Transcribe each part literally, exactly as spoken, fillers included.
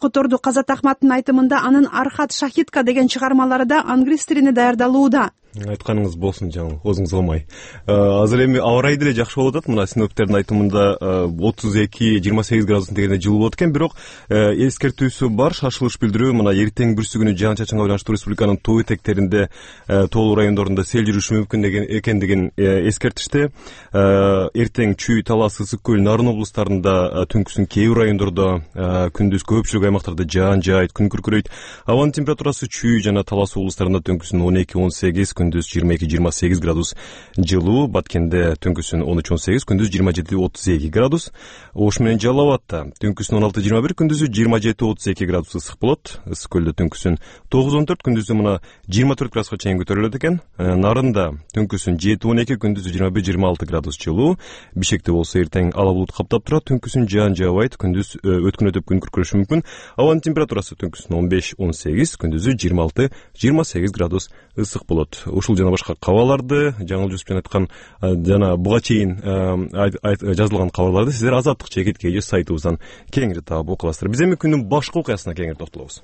которду. Казат Ахматтын айтымында анын Архат Шахидка деген чыгармалары да англис тилине даярдалууда. Айтканыңыз болсун жаңы, өзүңүз кылмай. Азыр эми аба ырайы деле жакшы болуп атат. Мына синоптиктердин айтымында отуз эки жыйырма сегиз градустун тегеринде жылуу болот экен, бирок эскертүүсү бар, шашылыш билдирүү. Мына эртең бүрсү күнү жаан чачынга байланыштуу республиканын тоо этектеринде, тоолуу райондорунда сел жүрүшү мүмкүн экендигин эскертишти. Эртең Чүй, Талас, Ысык көл, Нарын облустарында, түнкүсүн кээ бир райондордо, күндүз көпчүлүк аймактарда жаан жаайт, күн күркүрөйт. Абанын температурасы Чүй жана Талас облустарында түнкүсүн он эки он сегиз, күндүз жыйырма эки жыйырма сегиз градус жылуу, Баткенде түнкүсүн он үч он сегиз, күндүз жыйырма жети отуз эки градус. Ош менен Жалал Абадта түнкүсүн он алты жыйырма бир, күндүзү жыйырма жети отуз эки градус ысык болот. Ысык көлдө түнкүсүн тогуз он төрт, күндүзү мына жыйырма төрт градуска чейин көтөрүлөт экен. Нарында түнкүсүн жети он эки, күндүзү жыйырма бир жыйырма алты градус жылуу. Бишкекте болсо эртең ала булут каптап турат, түнкүсүн жаан жаабайт, күндүз өткөн өтүп күн күркүрөшү мүмкүн. Абанын температурасы түнкүсүн он беш он сегиз, күндүзү жыйырма алты жыйырма сегиз градус ысык болот. Ушул жана башка кабарларды, жаңыл Жусупжан айткан жана буга чейин жазылган кабарларды сиздер Азаттык чекит кей сайтыбыздан кеңири таап окуй аласыздар. Биз эми күндүн башкы окуясына кеңири токтолобуз.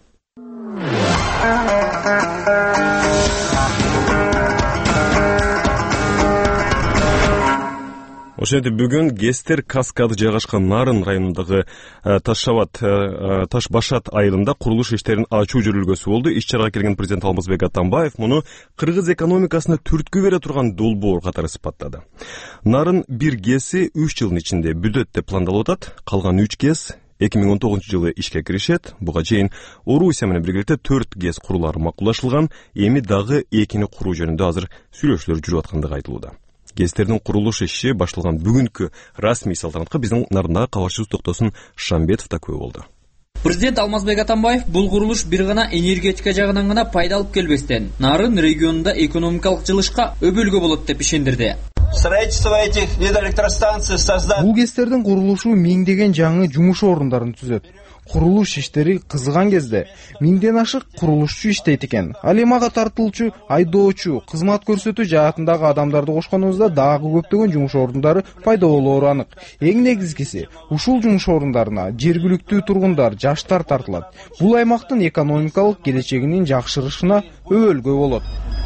Ошентип бүгүн Гестер каскады жайгашкан Нарын районундагы Ташшабат Ташбашат айылында курулуш иштерин ачуу жүрүлгөсү болду. Иш чарага келген президент Алмазбек Атамбаев муну кыргыз экономикасына түрткү бере турган долбоор катары сыпаттады. Нарын бир ГЭСи үч жылдын ичинде бүтөт деп пландалып атат. Калган үч ГЭС эки миң он тогузунчу жылы ишке киришет. Буга чейин Орусия менен биргеликте төрт ГЭС курулары макулдашылган. Эми дагы экини куруу жөнүндө азыр сүйлөшүүлөр жүрүп аткандыгы айтылууда. ГЭСтердин курулуш иши башталган бүгүнкү расмий салтанатка биздин Нарындагы кабарчыбыз Токтосун Шамбетов да күбө болду. Президент Алмазбек Атамбаев бул курулуш бир гана энергетика жагынан гана пайда алып келбестен, Нарын регионунда экономикалык жылышка өбөлгө болот деп ишендирди. Строительство этих гидроэлектростанций создать. Бул ГЭСтердин курулушу миңдеген жаңы жумуш орундарын түзөт. Курулуш иштери кызган кезде миңден ашык курулушчу иштейт экен. Ал эми ага тартылуучу, айдоочу, кызмат көрсөтүү жаатындагы адамдарды кошконубузда дагы көптөгөн жумуш орундары пайда болоору анык. Эң негизгиси, ушул жумуш орундарына жергиликтүү тургундар, жаштар тартылат. Бул аймактын экономикалык келечегинин жакшырышына өбөлгө болот.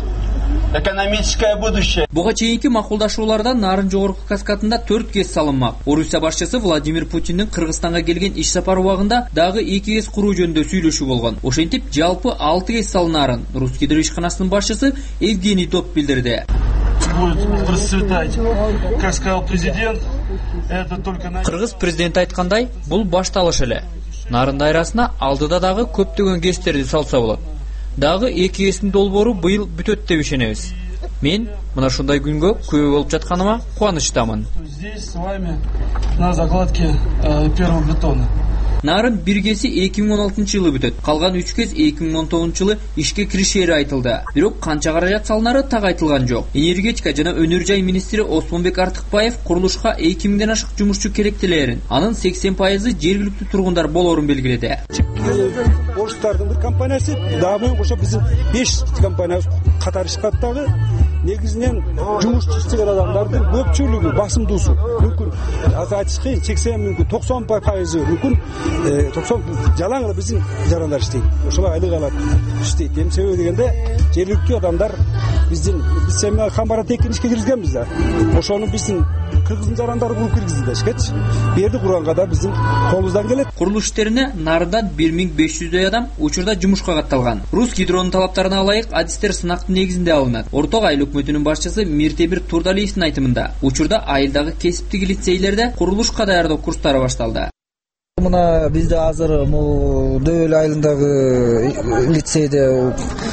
Экономическое будущее. Буга чейинки макулдашууларда Нарын жогорку каскадында төрт ГЭС салынмак. Орусия башчысы Владимир Путиндин Кыргызстанга келген иш сапары убагында дагы эки ГЭС куруу жөнүндө сүйлөшүү болгон. Ошентип жалпы алты ГЭС салынарын Русгидро ишканасынын башчысы Евгений Топ билдирди. Будет процветать, как сказал президент, это только на... Кыргыз президенти айткандай, бул башталыш эле. Нарын дайрасына алдыда дагы көптөгөн ГЭСтерди салса болот. Дагы эки ГЭСтин долбоору быйыл бүтөт деп ишенебиз. Мен мына ушундай күнгө күбө болуп жатканыма кубанычтамын. Здесь с вами на закладке первого бетона. Нарын бир ГЭСи эки миң он алтынчы жылы бүтөт. Калган үч ГЭС эки миң он тогузунчу жылы ишке киришери айтылды. Бирок канча каражат салынары так айтылган жок. Энергетика жана өнөр жай министри Осмонбек Артыкбаев курулушка эки миңден ашык жумушчу керектелерин, анын сексен пайызы жергиликтүү тургундар болоорун белгиледи. Орустардын бир компаниясы, дагы кошо биздин беш компания катары чыккан дагы. Негизинен жумуш иштеген адамдардын көпчүлүгү басымдуусу мүмкүн азайтыш кыйын, сексен мүмкүн токсон пайызы мүмкүн токсон жалаң эле биздин жарандар иштейт. Ошолор айлык алат, иштейт. Эми себеби дегенде жергиликтүү адамдар биздин биз семинар камбара текин ишке киргизгенбиз да. Ошону биздин кыргыздын жарандары куруп киргизди эшкечи. Бу жерди курганга да биздин колубуздан келет. Курулуш иштерине Нарындан бир миң беш жүздөй адам учурда жумушка катталган. Русгидронун талаптарына ылайык адистер сынактын негизинде алынат. Орток айыл өкмөтүнүн башчысы Миртебир Турдалиевдин айтымында, учурда айылдагы кесиптик лицейлерде курулушка даярдоо курстары башталды. Мына бизде азыр могу Дөбөл айылындагы лицейде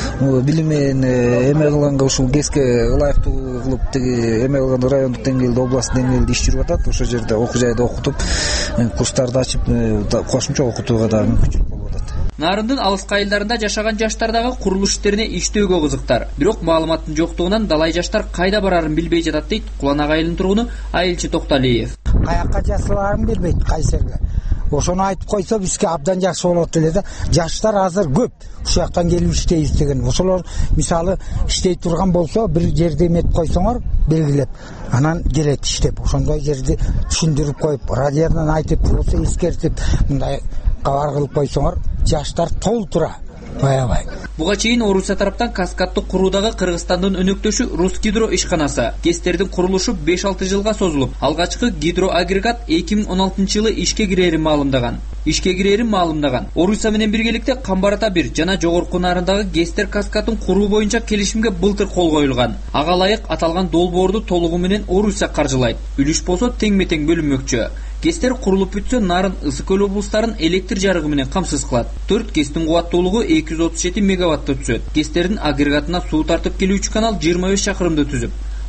билимин эме кылганга ушул ГЭСке ылайыктуу кылып тиги эме кылган райондук деңгээлде, областтык деңгээлде иш жүрүп атат. Ошол жерде окуу жайда окутуп, курстарды ачып, кошумча окутууга да мүмкүнчүлүк болуп атат. Нарындын алыскы айылдарында жашаган жаштар дагы курулуш иштерине иштөөгө кызыктар. Бирок маалыматтын жоктугунан далай жаштар кайда барарын билбей жатат дейт Куланак айылынын тургуну Айылчы Токталиев. Каякка жасаларын билбейт, кайсерге. Ошону айтып койсо бизге абдан жакшы болот эле да. Жаштар азыр көп ушул жактан келип иштейбиз деген. Ошолор мисалы иштей турган болсо, бир жерде эметип койсоңор, белгилеп, анан келет иштеп. Ошондой жерди түшүндүрүп коюп, радиодан айтып, болсо эскертип, мындай кабар кылып койсоңор, жаштар толтура аябай. Буга чейин Орусия тараптан Каскадты куруудагы Кыргызстандын өнөктөшү Русгидро ишканасы кестердин курулушу беш алты жылга созулуп, алгачкы гидроагрегат эки миң он алтынчы жылы ишке кирерин маалымдаган. Ишке кирерин маалымдаган. Орусия менен биргеликте Камбарата бир жана жогорку нарындагы Гестер Каскадын куруу боюнча келишимге былтыр кол коюлган. Ага ылайык аталган долбоорду толугу менен Орусия каржылайт. Үлүш болсо тең-метең бөлүнмөкчү. Кестер курулуп бүтсө, Нарын, Ысык көл облустарын электр жарыгы менен камсыз кылат. төрт кестин кубаттуулугу эки жүз отуз жети мегаваттты түзөт. Кестердин агрегатына суу тартып келүүчү канал жыйырма беш чакырымды түзүп,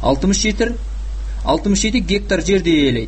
алтымыш жети гектар жерди ээлейт.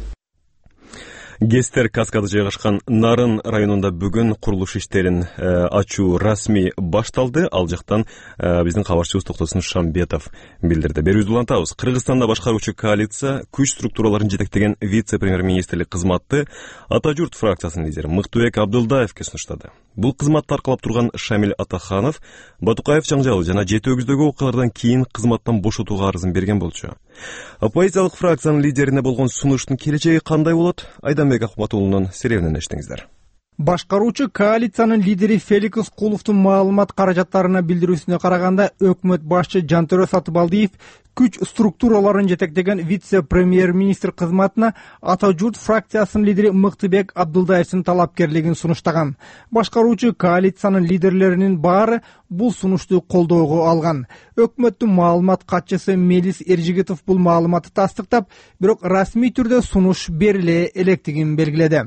Гестер Каскады жайгашкан Нарын районунда бүгүн курулуш иштерин ачуу расмий башталды. Ал жактан биздин кабарчыбыз Токтосун Шамбетов билдирди. Берүүбүздү улантабыз. Кыргызстанда башкаруучу коалиция күч структураларын жетектеген вице-премьер-министрлик кызматты Ата журт фракциясынын лидери Мыктыбек Абдылдаевке сунуштады. Бул кызматты аркалап турган Шамил Атаханов Батукаев жаңжалы жана жети өгүздөгү окуялардан кийин кызматтан бошотууга арызын берген болчу. Оппозициялык фракциянын лидерине болгон сунуштун келечеги кандай болот? Айданбек Акматулунун серебинен эштеңиздер. Башкаруучу коалициянын лидери Феликс Куловдун маалымат каражаттарына билдирүүсүнө караганда, өкмөт башчы Жантөрө Сатыбалдиев күч структураларын жетектеген вице-премьер-министр кызматына Ата журт фракциясынын лидери Мыктыбек Абдылдаевдин талапкерлигин сунуштаган. Башкаруучу коалициянын лидерлеринин баары бул сунушту колдоого алган. Өкмөттүн маалымат катчысы Мелис Эржигитов бул маалыматты тастыктап, бирок расмий түрдө сунуш бериле электигин белгиледи.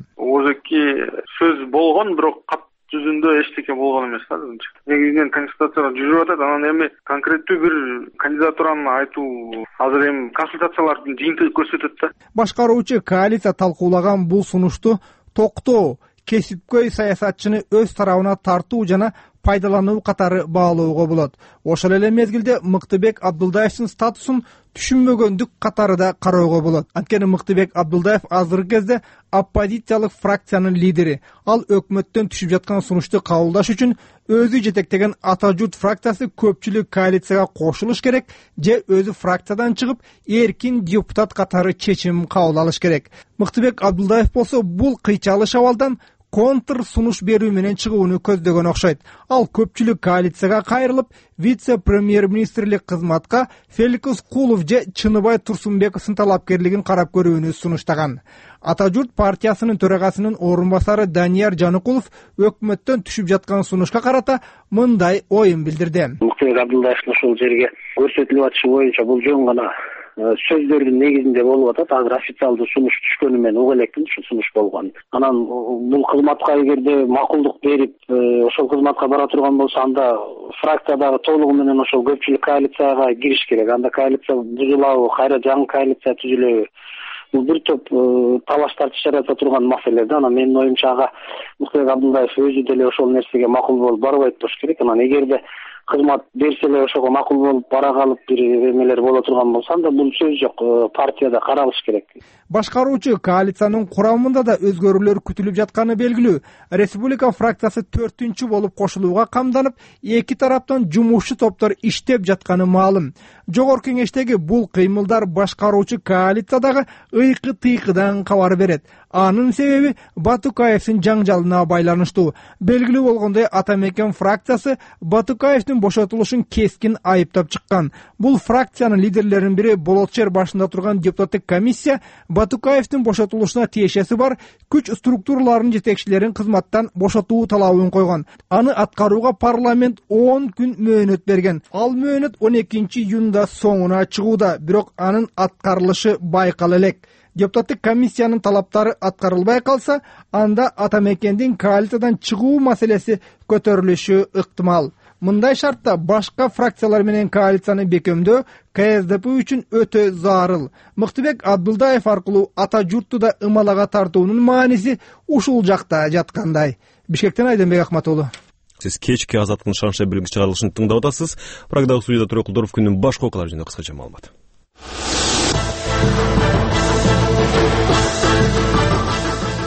Сөз болгон, бирок кат жүзүндө эчтеке болгон эмес да. Негизинен консультациялар жүрүп атат, анан эми конкреттүү бир кандидатураны айтуу азыр эми консультациялардын жыйынтыгы көрсөтөт да. Башкаруучу коалиция талкуулаган бул сунушту токтоо, кесипкөй саясатчыны өз тарабына тартуу жана пайдалануу катары баалоого болот. Ошол эле мезгилде Мыктыбек Абдылдаевдин статусун түшүнмөгөндүк катары да кароого болот. Анткени Мыктыбек Абдылдаев азыркы кезде оппозициялык фракциянын лидери. Ал өкмөттөн түшүп жаткан сунушту кабылдаш үчүн өзү жетектеген Ата журт фракциясы көпчүлүк коалицияга кошулуш керек же өзү фракциядан чыгып эркин депутат катары чечим кабыл алыш керек. Мыктыбек Абдылдаев болсо бул кыйчалыш абалдан контр сунуш берүү менен чыгууну көздөгөн окшойт. Ал көпчүлүк коалицияга кайрылып, вице-премьер-министрлик кызматка Феликс Кулов же Чыныбай Турсунбековдун талапкерлигин карап көрүүнү сунуштаган. Ата журт партиясынын төрагасынын орун басары Данияр Жаныкулов өкмөттөн түшүп жаткан сунушка карата мындай оюн билдирди. Мыктыбек Абдылдаевдин ушул жерге көрсөтүлүп атышы боюнча бул жөн гана сөздөрдүн негизинде болуп атат. Азыр официалдуу сунуш түшкөнү менен уга элекмин ушул сунуш болгон. Анан бул кызматка эгерде макулдук берип, ошол кызматка бара турган болсо, анда фракциядагы толугу менен ошол көпчүлүк коалицияга кириш керек. Анда коалиция бузулабы, кайра жаңы коалиция түзүлөбү? Бул бир топ талаштарды жарата турган маселе да. Анан менин оюмча ага Мыктыбек Абдылдаев өзү деле ошол нерсеге макул болуп барбайт болуш керек. Анан эгерде кызмат берселер ошого макул болуп бара калып бир эмелер боло турган болсо, анда бул сөз жок, партияда каралыш керек. Башкаруучу коалициянын курамында да өзгөрүүлөр күтүлүп жатканы белгилүү. Республика фракциясы төртүнчү болуп кошулууга камданып, эки тараптан жумушчу топтор иштеп жатканы маалым. Жогорку кеңештеги бул кыймылдар башкаруучу коалициядагы ыйкы-тыйкыдан кабар берет. Анын себеби Батукаевдин жаңжалына байланыштуу. Белгилүү болгондой, Ата мекен фракциясы Батукаевдин бошотулушун кескин айыптап чыккан. Бул фракциянын лидерлеринин бири Болотчер башында турган депутаттык комиссия Батукаевдин бошотулушуна тиешеси бар күч структураларынын жетекчилерин кызматтан бошотуу талабын койгон. Аны аткарууга парламент он күн мөөнөт берген. Ал мөөнөт он экинчи июнда соңуна чыгууда, бирок анын аткарылышы байкала элек. Депутаттык комиссиянын талаптары аткарылбай калса, анда Ата мекендин коалициядан чыгуу маселеси көтөрүлүшү ыктымал. Мындай шартта башка фракциялар менен коалицияны бекемдөө КСДП үчүн өтө зарыл. Мыктыбек Абдылдаев аркылуу Ата журтту да ымалага тартуунун мааниси ушул жакта жаткандай. Бишкектен Айданбек Акматулу. Сиз кечки Азаттын шаңша билги чыгарылышын тыңдап атасыз. Прагдагы студияда Турак Кулдоров күндүн башка окуялары жөнүндө кыскача маалымат.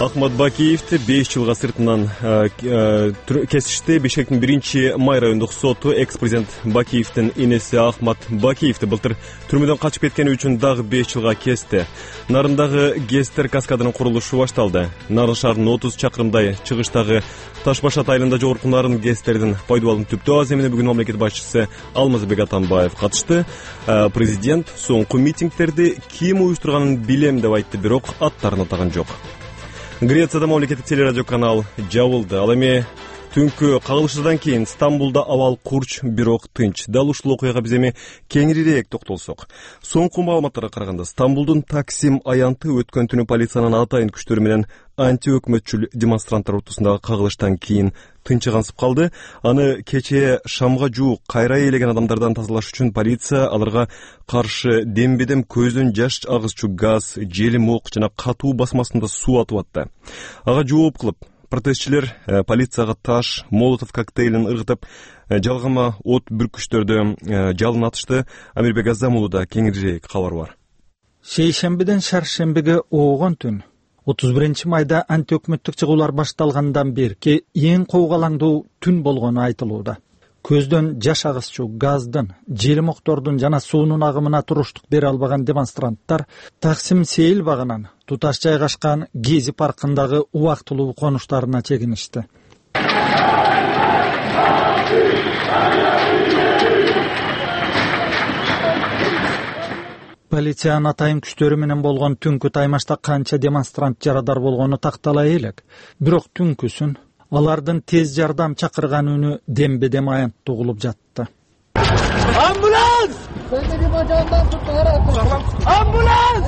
Ахмат Бакиевди беш жылга сыртынан кесишти. Бишкектин биринчи май райондук соту экс-президент Бакиевдин энеси Ахмат Бакиевди былтыр түрмөдөн качып кеткени үчүн дагы беш жылга кести. Нарындагы ГЭСтер каскадынын курулушу башталды. Нарын шаарынын отуз чакырымдай чыгыштагы Ташбашат айылында жогорку нарын ГЭСтердин пайдубалын түптөө аземине бүгүн мамлекет башчысы Алмазбек Атамбаев катышты. Президент соңку митингдерди ким уюштурганын билем деп айтты, бирок аттарын атаган жок. Грецияда мамлекеттик телерадиоканал жабылды. Ал эми түнкү кагылышуудан кийин Стамбулда абал курч, бирок тынч. Дал ушул окуяга биз эми кеңирээк токтолсок. Соңку маалыматтарга караганда Стамбулдун Таксим аянты өткөн түнү полициянын атайын күчтөрү менен анти-өкмөтчүл демонстранттар ортосундагы кагылыштан кийин тынчыгансып калды. Аны кечээ шамга жуук кайра ээлеген адамдардан тазалаш үчүн полиция аларга каршы дембедем көздөн жаш агызчу газ, желим ок жана катуу басмасында суу атып атты. Ага жооп кылып протестчилер полицияга таш, молотов коктейлин ыргытып, жалгама от бүркүчтөрдү жалын атышты. Амирбек Азамулуда кеңирээк кабар бар. Шейшембиден шаршембиге оогон түн отуз биринчи майда антиөкмөттүк чыгуулар башталгандан берки эң коогалаңдуу түн болгону айтылууда. Көздөн жаш агызчу газдын, желимоктордун жана суунун агымына туруштук бере албаган демонстранттар Таксим Сейил багынан туташ жайгашкан Гези паркындагы убактылуу конуштарына чегиништи. Полициянын атайын күчтөрү менен болгон түнкү таймашта канча демонстрант жарадар болгону тактала элек. Бирок түнкүсүн алардын тез жардам чакырган үнү дембедем аянттуу угулуп жатты. Амбуланс! Амбуланс!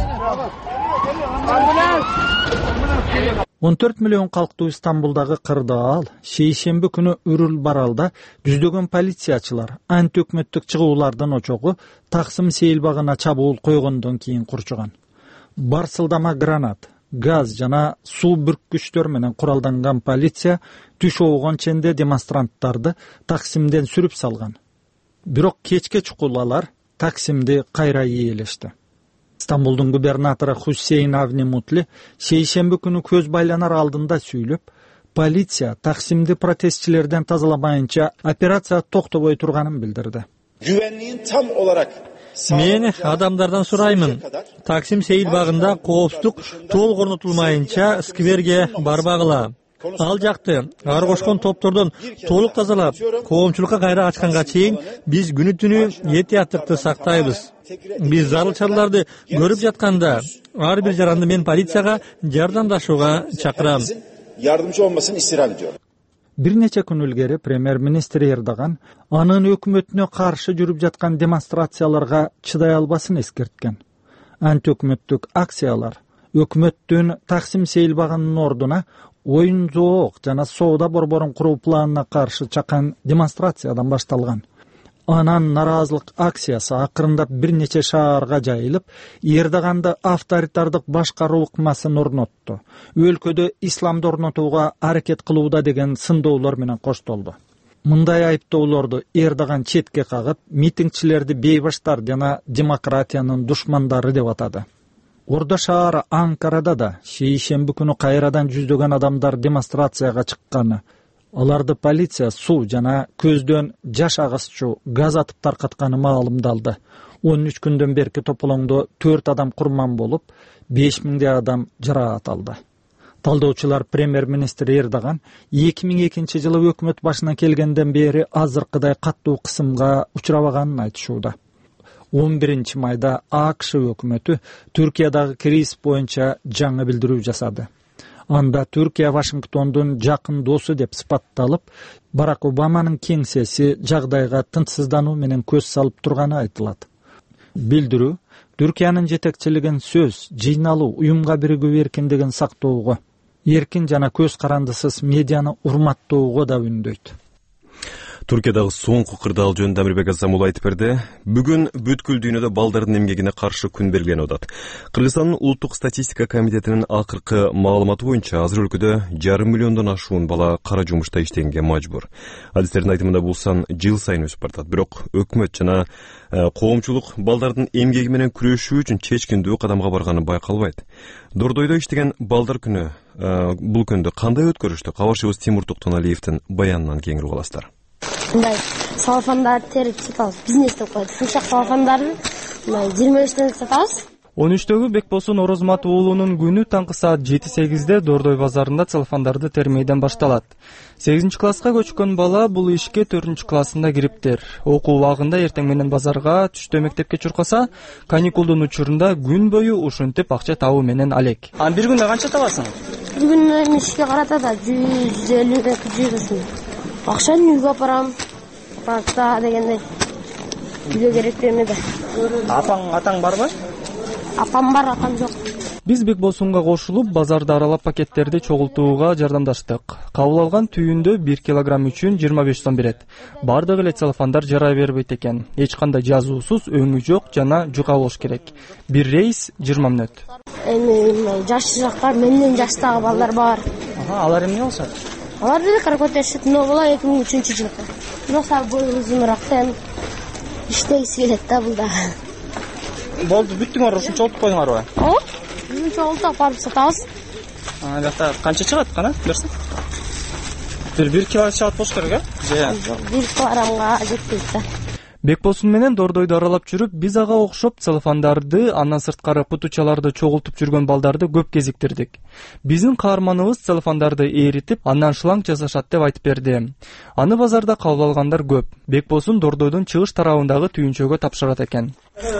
он төрт миллион калктуу Стамбулдагы кырдаал шейшемби күнү Үрүл баралда жүздөгөн полициячылар антиөкмөттүк чыгуулардын очогу Таксим Сейил багына чабуул койгондон кийин курчуган. Барсылдама гранат, газ жана суу бүрккүчтөр менен куралданган полиция түш оогон ченде демонстранттарды Таксимден сүрүп салган. Бирок кечке чукулалар Таксимди кайра ээлешти. Стамбулдун губернатору Хусейн Авни Мутли шейшемби күнү көз байланар алдында сүйлөп, полиция Таксимди протестчилерден тазаламайынча операция токтобой турганын билдирди. Мен адамдардан сураймын. Таксим Сейил багында коопсуздук толук орнотулмайынча скверге барбагыла. Ал жакты ар кошкон топтордон толук тазалап, коомчулукка кайра ачканга чейин биз күнү түнү этияттыкты сактайбыз. Биз зарылчаларды көрүп жатканда ар бир жаранды мен полицияга жардамдашууга чакырам. Yardımcı olmasını istirham ediyorum. Бир нече күн илгери премьер-министр Эрдоган анын өкмөтүнө каршы жүрүп жаткан демонстрацияларга чыдай албасын эскерткен. Антиөкмөттүк акциялар өкмөттүн Таксим Сейил багынын ордуна оюн жоок жана соода борборун куруу планына каршы чакан демонстрациядан башталган. Анан наразылык акциясы акырындап бир нече шаарга жайылып, Эрдоганды авторитардык башкаруу ыкмасын орнотту. Өлкөдө исламды орнотууга аракет кылууда деген сындоолор менен коштолду. Мындай айыптоолорду Эрдоган четке кагып, митингчилерди бейбаштар жана демократиянын душмандары деп атады. Ордо шаары Анкарада да шейшемби күнү кайрадан жүздөгөн адамдар демонстрацияга чыкканы. Аларды полиция суу жана көздөн жаш агызчу газ атып таркатканы маалымдалды. он үч күндөн берки тополоңдо төрт адам курман болуп, беш миңдей адам жараат алды. Талдоочулар премьер-министр Эрдоган эки миң экинчи жылы өкмөт башына келгенден бери азыркыдай каттуу кысымга учурабаганын айтышууда. он биринчи майда АКШ өкмөтү Түркиядагы кризис боюнча жаңы билдирүү жасады. Анда Түркия Вашингтондун жакын досу деп сыпатталып, Барак Обаманын кеңсеси жагдайга тынчсыздануу менен көз салып турганы айтылат. Билдирүү Түркиянын жетекчилигин сөз, жыйналуу, уюмга биригүү эркиндигин сактоого, эркин жана көз карандысыз медианы урматтоого да үндөйт. Түркиядагы соңку кырдаал жөнүндө Амирбек Азамул айтып берди. Бүгүн бүткүл дүйнөдө балдардын эмгегине каршы күн белгиленип атат. Кыргызстандын улуттук статистика комитетинин акыркы маалыматы боюнча азыр өлкөдө жарым миллиондон ашуун бала кара жумушта иштегенге мажбур. Адистердин айтымында бул сан жыл сайын өсүп баратат. Бирок өкмөт жана коомчулук балдардын эмгеги менен күрөшүү үчүн чечкиндүү кадамга барганы байкалбайт. Дордойдо иштеген балдар күнү бул күндү кандай өткөрүштү? Кабарчыбыз Тимур Токтоналиевдин баянынан кеңири угасыздар. Мындай салфандарды терип сатабыз, бизнес деп коет. Сумшак салфандарды мындай жыйырма бештен сатабыз. он үчтөгү Бекбосун Орозмат уулунун күнү таңкы саат жети сегизде Дордой базарында целлофандарды термейден башталат. сегизинчи класска көчкөн бала бул ишке төртүнчү классында кириптир. Окуу убагында эртең менен базарга, түштө мектепке чуркаса, каникулдун учурунда күн бою ушинтип акча табуу менен алек. А бир күндө канча табасың? Бир күндө ишке карата да жүз элүү эки жүз акчаны үйгө апарам. Паркта дегендей. Үйгө керек эме да. Апаң, атаң барбы? Апам бар, атам жок. Биз Бекбосунга кошулуп, базарды аралап пакеттерди чогултууга жардамдаштык. Кабыл алган түйүндө бир килограмм үчүн жыйырма беш сом берет. Бардыгы эле целлофандар жарай бербейт экен. Эч кандай жазуусуз, өңү жок жана жука болуш керек. Бир рейс жыйырма мүнөт. Эми жашыраактар, менден жаштагы балдар бар. Ага, алар эмне болушат? Алар деле каракөтөшүп, но бала эки миң үчүнчү жылкы. Бирок бою узунураак, иштегиси келет да бул да. Болду, бүттүңөр, ушунча чогултуп койдуңарбы? Ооба, ушунча чогултуп барып сатабыз. А, жакта канча чыгат кана? Берсиң. Бир бир кило чыгат болуш керек, э? бир килограммга жетпейт да. Бекбосун менен Дордойду аралап жүрүп, биз ага окшоп целлофандарды, андан сырткары кутучаларды чогултуп жүргөн балдарды көп кезиктирдик. Биздин каарманыбыз целлофандарды эритип, андан шланг жасашат деп айтып берди. Аны базарда кабыл алгандар көп. Бекбосун Дордойдун чыгыш тарабындагы түйүнчөгө тапшырат экен.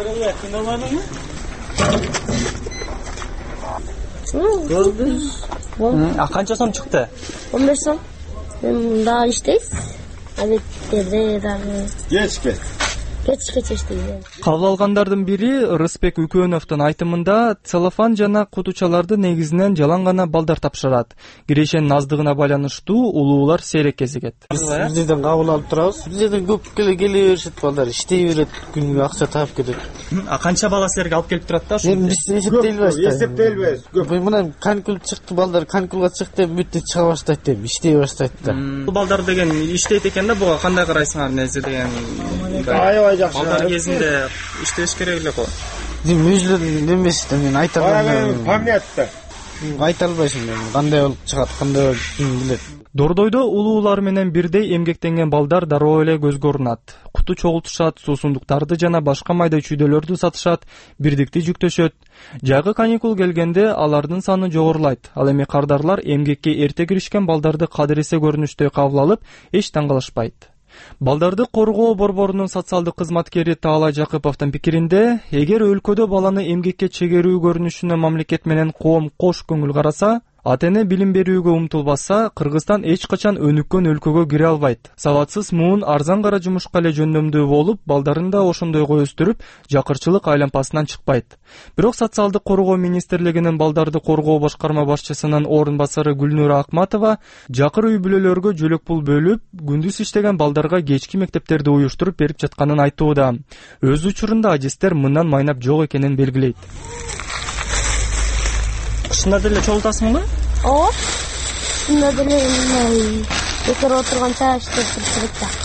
А канча сом чыкты? он беш сом. Мен дагы иштейс. Абеттерде дагы. Кечке. Кечке иштейм. Кабыл алгандардын бири Рыспек Үкөнөвдүн айтымында целлофан жана кутучаларды негизинен жалаң гана балдар тапшырат. Кирешенин аздыгына байланыштуу улуулар сейрек кезигет. Бизден кабыл алып турабыз. Бизден көп келе келе беришет балдар, иштей берет, күнгө акча таап кетет. А канча бала силерге алып келип турат да? Эми биз эсептелбейбиз. Эсептелбейбиз. Көп. Мына каникул чыкты, балдар каникулга чыкты, бүттү чыга баштайт деп, иштей баштайт да. Бул балдар деген иштейт экен да, буга кандай карайсыңар нези деген? Аябай жакшы. Балдар кезинде иштеш керек эле го. Мен өзүлөрүн эмес да, мен айта албайм. Памятта. Айта албайсың мен, кандай болуп чыгат, кандай болуп ким билет. Дордойдо улуулар менен бирдей эмгектенген балдар дароо эле көзгө урунат. Куту чогултушат, суусундуктарды жана башка майда чүйдөлөрдү сатышат, бирдикти жүктөшөт. Жайгы каникул келгенде алардын саны жогорулайт. Ал эми кардарлар эмгекке эрте киришкен балдарды кадыресе көрүнүштөй кабыл алып, эч таң калышпайт. Балдарды коргоо борборунун социалдык кызматкери Таалай Жакыповдун пикиринде, эгер өлкөдө баланы эмгекке чегерүү көрүнүшүнө мамлекет менен коом кош көңүл караса, ата-эне билим берүүгө умтулбаса, Кыргызстан эч качан өнүккөн өлкөгө кире албайт. Сабатсыз муун арзан кара жумушка эле жөндөмдүү болуп, балдарын да ошондойго өстүрүп, жакырчылык айлампасынан чыкпайт. Бирок социалдык коргоо министрлигинин балдарды коргоо башкарма башчысынын орун басары Гүлнура Акматова жакыр үй бүлөлөргө жөлөк пул бөлүп, күндүз иштеген балдарга кечки мектептерди уюштуруп берип жатканын айтууда. Өз учурунда адистер мындан майнап жок экенин белгилейт. Шында деле чогултасыңбы? Ооба. Шында деле бекер отурганча иштеп турат да.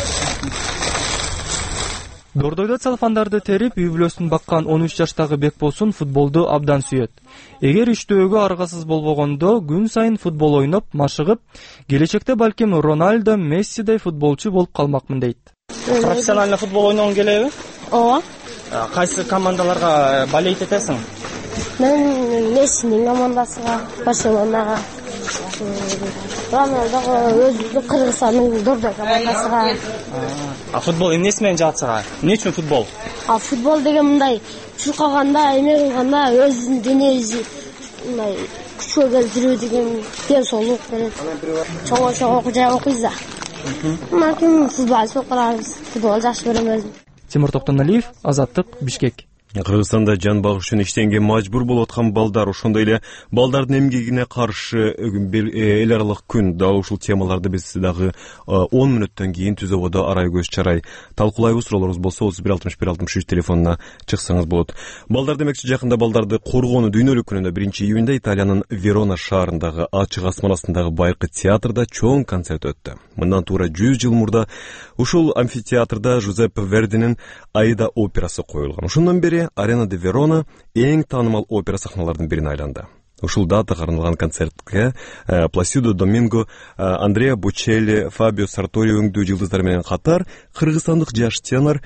Дордойдо целлофандарды терип, үй бүлөсүн баккан он үч жаштагы Бекбосун футболду абдан сүйөт. Эгер иштөөгө аргасыз болбогондо, күн сайын футбол ойноп, машыгып, келечекте балким Роналдо, Мессидей футболчу болуп калмакмын дейт. Профессионально футбол ойногуң келеби? Ооба. Кайсы командаларга болеть этесиң? Мен Мессинин командасыга, Барселонага, Роналдого өзүбүздүн Кыргызстандын Дордой командасыга. А футбол эмнеси менен жагат сага? Эмне үчүн футбол? А футбол деген мындай чуркаганда, эме кылганда өзүнүн денебизи мындай күчкө келтирүү деген ден соолук берет. Чоң-чоң окуя окуйбуз да. Мына футбол сокурабыз, футбол жакшы көрөм өзүм. Тимур Токтоналиев, Азаттык, Бишкек. Кыргызстанда жан багыш үчүн иштенге мажбур болуп аткан балдар, ошондой эле балдардын эмгегине каршы эл аралык күн, да ушул темаларды биз дагы он мүнөттөн кийин түзөбодо арай көз чарай талкуулайбыз. Суроолорубуз болсо отуз бир алтымыш бир алтымыш үч телефонуна чыксаңыз болот. Балдар демекчи, жакында балдарды коргоонун дүйнөлүк күнүндө биринчи июнда Италиянын Верона шаарындагы ачык асман астындагы байкы театрда чоң концерт өттү. Мындан туура жүз жыл мурда ушул амфитеатрда Жузеппе Вердинин Аида операсы коюлган. Ошондон бери Арена де Верона эң таанымал опера сахналарынын бирине айланды. ушул датага арналган концертке Пласидо Доминго, Андреа Бочелли, Фабио Сартори өңдүү жылдыздар менен катар кыргызстандык жаш тенор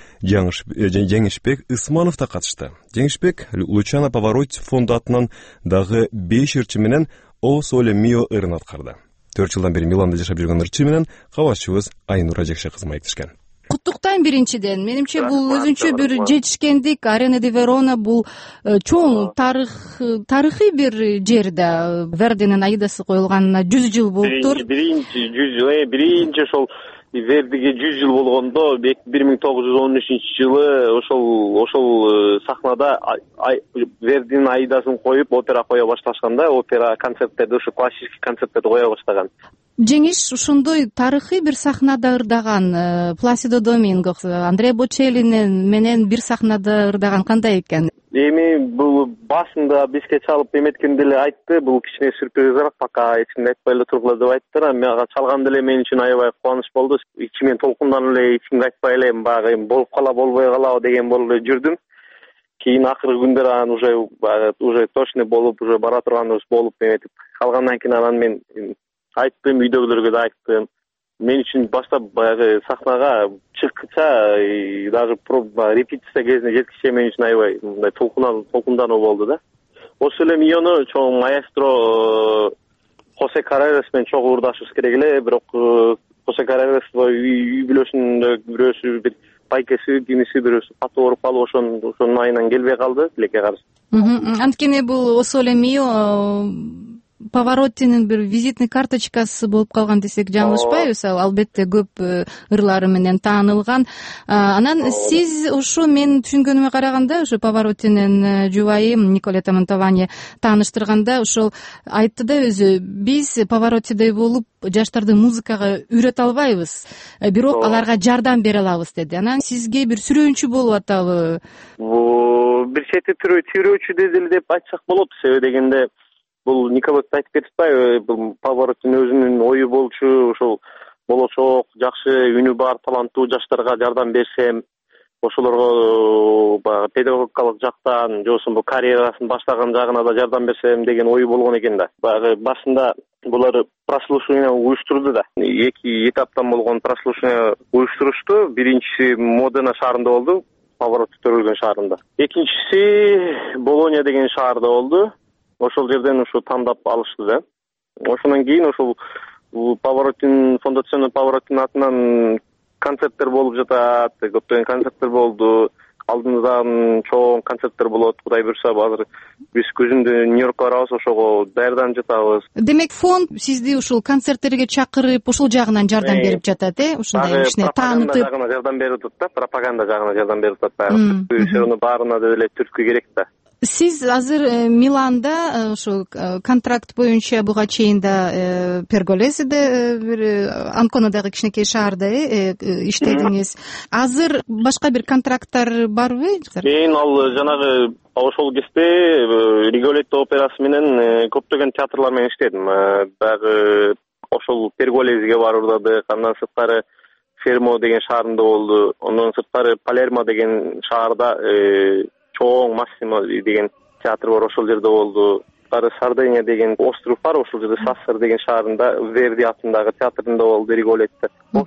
Жеңишбек Ысманов да катышты. Жеңишбек Лучано Паваротти фонду атынан дагы беш ырчы менен О Соле Мио ырын аткарды. төрт жылдан бери Миланда жашап жүргөн ырчы менен кабарчыбыз Айнура Жекше кызы маектешкен. Куттуктайм биринчиден. Менимче бул өзүнчө бир жетишкендик. Арена ди Верона бул чоң тарых тарыхый бир жер да. Вердинин Аидасы коюлганына жүз жыл болуптур. Биринчи жүз жыл, биринчи ошол Вердиге жүз жыл болгондо бир миң тогуз жүз он үчүнчү жылы ошол ошол сахнада Вердинин Аидасын коюп опера кое башташканда, опера концерттерди, ошо классический концерттерди кое баштаган. Жеңиш ушондой тарыхый бир сахнада ырдаган. Пласидо Доминго, Андреа Бочелли менен бир сахнада ырдаган кандай экен? Эми бул башында бизге чалып эметкенде эле айтты, бул кичине сюрпризирак, пока эч кимге айтпай эле тургула деп айттыр. Мага чалганда эле мен үчүн аябай кубаныч болду. Ичимен толкунданып эле эч кимге айтпай эле баягы болуп кала болбой калабы деген болуп эле жүрдүм. Кийин акыркы күндөр анан уже уже точно болуп, уже бара турганыбыз болуп эметип калгандан кийин анан мен айттым, үйдөгүлөргө да айттым. Мен үчүн баштап баягы сахнага чыккыча даже репетиция кезинде жеткиче мен үчүн аябай мындай толкундануу болду да. Ошол эле Миону чоң маэстро Хосе Карререс менен чогуу урдашыбыз керек эле, бирок Хосе Карререс үй бүлөсүндө бирөөсү бир байкеси, кимиси бирөөсү катуу ооруп калып, ошонун ошонун айынан келбей калды тилекке каршы. Анткени бул О Соле Мио Павароттинин бир визитный карточкасы болуп калган десек жаңылышпайбыз. Албетте көп ырлары менен таанылган. Анан сиз ошо мен түшүнгөнүмө караганда, ошо Павароттинин жубайы Николета Монтовани тааныштырганда ошол айтты да өзү, биз Павароттидей болуп жаштарды музыкага үйрөтө албайбыз, бирок аларга жардам бере алабыз деди. Анан сизге бир сүрөөнчү болуп атабы? Бир чети сүрөөчү деле деп айтсак болот, себеби дегенде бул Николет айтып кетиппайбы, бул Павароттин өзүнүн ою болчу, ошол болочок, жакшы үнү бар, таланттуу жаштарга жардам берсем, ошолорго баягы педагогикалык жактан, жосун бул карьерасын баштаган жагына да жардам берсем деген ою болгон экен да. Баягы башында булар прослушивание уюштурду да. Эки этаптан болгон прослушивание уюштурушту. Биринчиси Модена шаарында болду, Паваротти төрөлгөн шаарында. Экинчиси Болония деген шаарда болду. Ошол жерден ушу тандап алышты да. Ошондон кийин ошол Павароттин фондацион Павароттин атынан концерттер болуп жатат, көптөгөн концерттер болду. Алдымызда чоң концерттер болот. Кудай буйрса, азыр биз күзүндө Нью-Йоркко барабыз, ошого даярданып жатабыз. Демек, фонд сизди ушул концерттерге чакырып, ошол жагынан жардам берип жатат, э? Ушундай ишине таанытып. Пропаганда жагына жардам берип атат да, пропаганда жагына жардам берип атат. Ошону баарына деле түрткү керек да. Сиз азыр Миланда ошо контракт боюнча буга чейин да Перголесиде бир Анконадагы кичинекей шаарда иштедиңиз. Азыр башка бир контракттар барбы? Мен ал жанагы ошол кезде Риголетто операсы менен көптөгөн театрлар менен иштедим. Дагы ошол Перголесиге барып урдадык, андан сырткары Фермо деген шаарында болду. Андан сырткары Палермо деген шаарда чоң Массимо деген театр бар, ошол жерде болду. Кары Сардиния деген остров бар, ошол жерде Сассар деген шаарында Верди атындагы театрында болду Риголетто.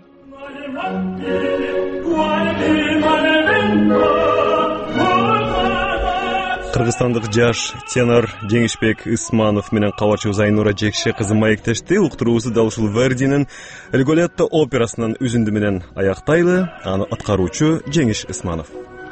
Кыргызстандык жаш тенор Жеңишбек Ысманов менен кабарчыбыз Айнура Жекше кызы маектешти. Уктуруубузду дал ушул Вердинин Риголетто операсынын үзүндү менен аяктайлы. Аны аткаруучу Жеңиш Ысманов.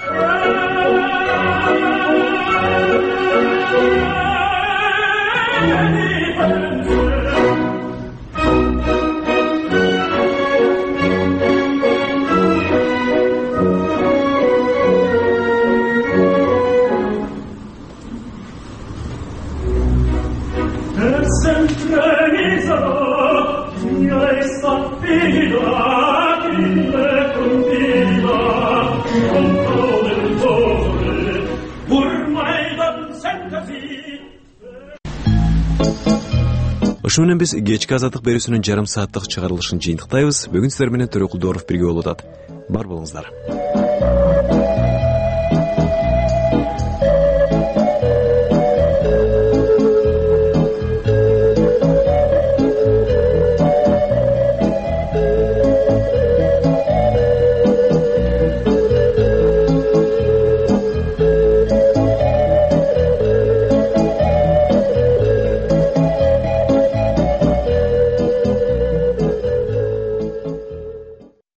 Ошо менен биз кечки азаттык берүүсүнүн жарым сааттык чыгарылышын жыйынтыктайбыз. Бүгүн сиздер менен Төрөкулдоров бирге болуп атат. Бар болуңуздар. Thank you.